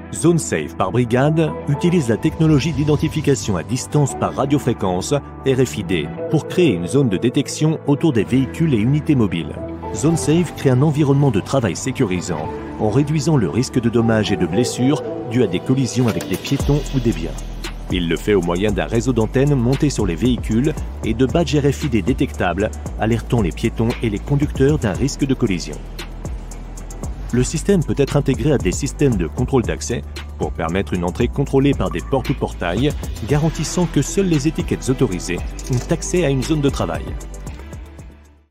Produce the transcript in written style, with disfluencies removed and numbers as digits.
ZoneSafe par brigade utilise la technologie d'identification à distance par radiofréquence RFID pour créer une zone de détection autour des véhicules et unités mobiles. ZoneSafe crée un environnement de travail sécurisant en réduisant le risque de dommages et de blessures dus à des collisions avec des piétons ou des biens. Il le fait au moyen d'un réseau d'antennes monté sur les véhicules et de badges RFID détectables, alertant les piétons et les conducteurs d'un risque de collision. Le système peut être intégré à des systèmes de contrôle d'accès pour permettre une entrée contrôlée par des portes ou portails, garantissant que seules les étiquettes autorisées ont accès à une zone de travail.